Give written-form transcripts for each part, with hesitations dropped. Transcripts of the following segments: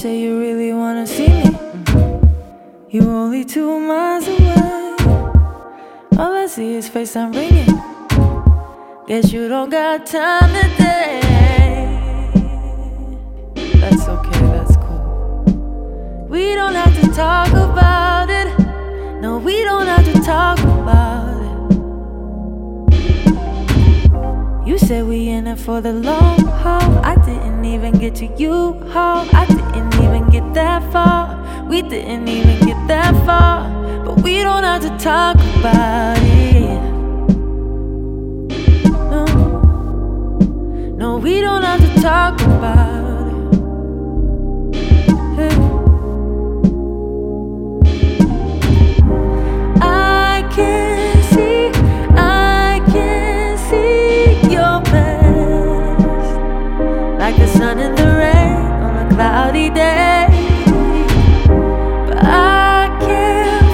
say you really wanna see me. You only 2 miles away. All I see is FaceTime ringing. Guess you don't got time today. That's okay, that's cool. We don't have to talk about it. No, we don't have to talk about it. You said we in it for the long haul. I didn't even get to you, how I didn't even get that far. We didn't even get that far. But we don't have to talk about it. No, no, we don't have to talk about it. Hey. I can see your past, like the sun and the rain on a cloudy day. But I can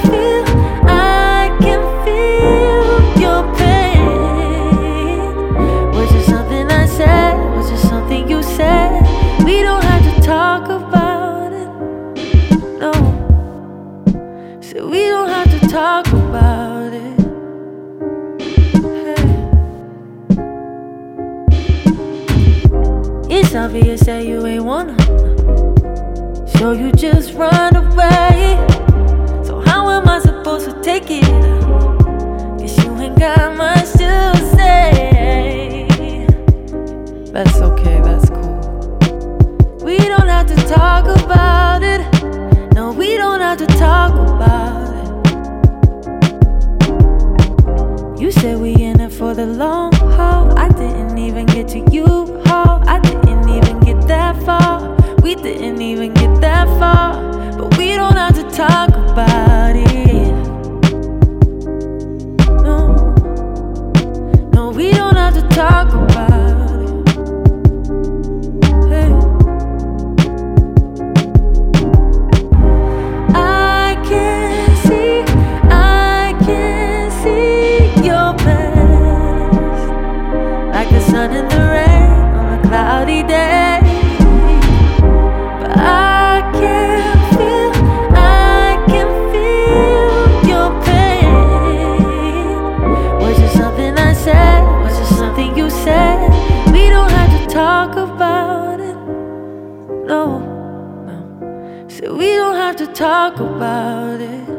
feel your pain. Was it something I said? Was it something you said? We don't have to talk about it. No, so we don't have to talk about it. It's obvious that you ain't wanna, so you just run away. So how am I supposed to take it? Guess you ain't got much to say. That's okay, that's cool. We don't have to talk about it. No, we don't have to talk about it. You said we in it for the long haul. I didn't even get to you, how I didn't even get that far. We didn't even get that far. But we don't have to talk about it. No, no, we don't have to talk about it. Hey. I can see your past, like the sun and the rain on a cloudy day. But I can feel your pain. Was it something I said? Was it something you said? We don't have to talk about it. No, no. So we don't have to talk about it.